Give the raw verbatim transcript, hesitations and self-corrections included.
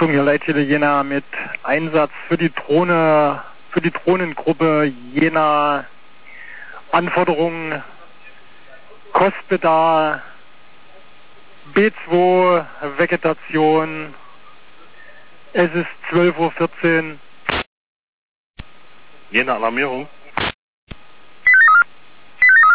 Achtung, hier Leitstelle Jena mit Einsatz für die Drohne, für die Drohnengruppe Jena. Anforderungen, Kostbedarf, B zwei, Vegetation. Es ist zwölf Uhr vierzehn. Jena Alarmierung.